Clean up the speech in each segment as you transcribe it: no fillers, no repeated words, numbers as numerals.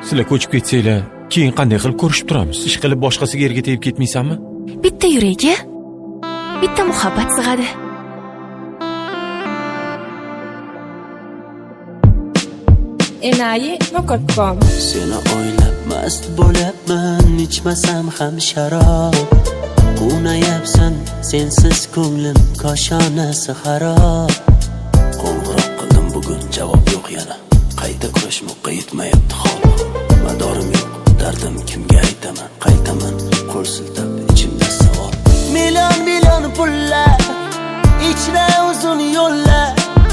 Sizlar ko'chib ketsanglar, keyin qanday qilib ko'rishib turamiz? Ish qilib boshqasiga erga tegib ketmaysanmi? Bitta yurakka bitta muhabbat sig'adi. Enayi.com. Seni o'ylab mast bo'lyapman, ichmasam ham sharob. Quvnayapsan, sensiz ko'nglim koshonasi xarob. Qo'ng'iroq qildim bugun, javob yo'q yana. Qayta kurashmoqqa yetmayapti hol. Madorim yo'q, dardim kimga aytaman? Qaytaman, qo'l siltab ichimda savol. Million pullar, ichra uzun yo'llar.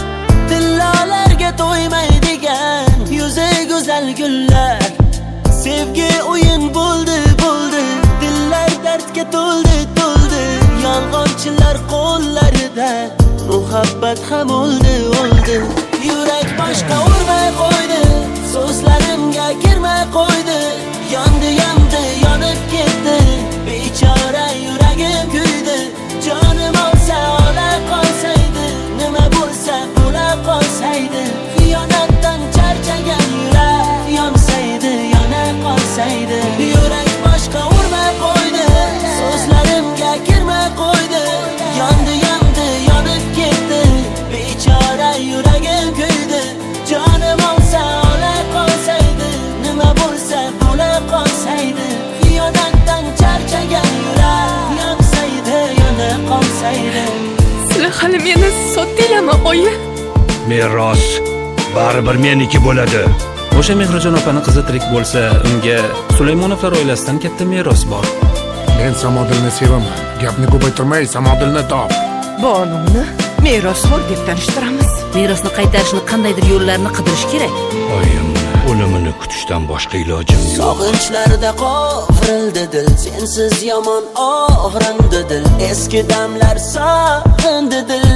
Tillolarga to'ymaydigan yuzi go'zal gullar. Sevgi o'yin bo'ldi, dillar dardga to'ldi. Yolg'onchilar qo'llarida muhabbat ham o'ldi. Yurak boshqa urmay qo'ydi, so'zlarimga kirmay qo'ydi. Yondi, yonib ketdi, bechora yuragim kuydi. Jonim olsa ola qolsaydi, nima bo'lsa bo'la qolsaydi. Xiyonatdan charchagan yurak yonsaydi, yona qolsaydi. Yurak boshqa urmay qo'ydi, so'zlarimga kirmay qo'ydi. Yondi, yonib ketdi, bechora yuragim kuydi. Jonim olsa ola qolsaydi, nima bo'lsa bo'la qolsaydi. Xiyonatdan charchagan yurak yonsaydi, yona qolsaydi. Sizlar hali meni sotdinglarmi, oyi? Meros baribir meniki bo'ladi. O'sha Mehrijon opani qizi tirik bo'lsa, unga Sulaymonovlar oilasidan katta meros bor. Men Samodilni sevaman. Gapni ko'paytirmay, Samodilni top. Bonuni merosxo'r deb tanishtiramiz. Merosni qaytarishni qandaydir yo'llarini qidirish kerak. Oyim o'limini kutishdan boshqa ilojim yo'q. Sog'inchlarda qovrildi dil, sensiz yomon og'rindi dil. Eski damlar sog'indi dil.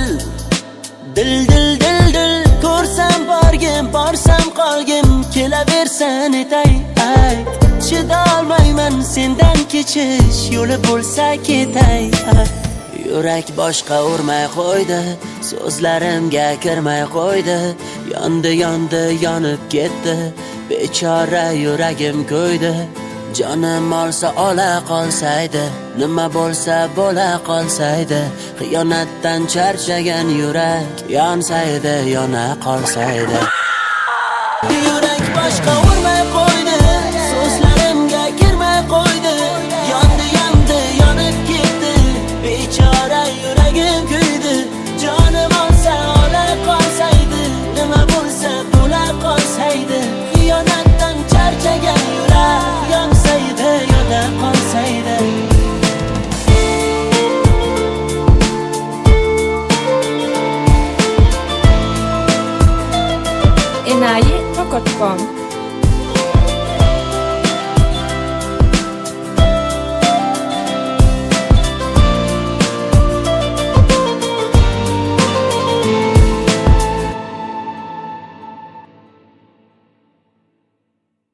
Dil ko'rsam borgim, borsam qolgim, kelaversan etay. Chidolmayman sendan kechish yo'li bo'lsa ketay. Yurak boshqa urmay qo'ydi, so'zlarimga kirmay qo'ydi. Yondi, yonib ketdi, bechora yuragim kuydi. Jonim olsa ola qolsaydi, nima bo'lsa bo'la qolsaydi. Xiyonatdan charchagan yurak yonsaydi, yona qolsaydi. Yurak boshqa urmay qo'ydi, so'zlarimga kirmay qo'ydi. Yondi, yonib ketdi, bechora yuragim kuydi. Jonim olsa ola qolsaydi, nima bo'lsa bo'la qolsaydi. Xiyonatdan charchagan yurak yonsaydi, yona qolsaydi. Enayi.com.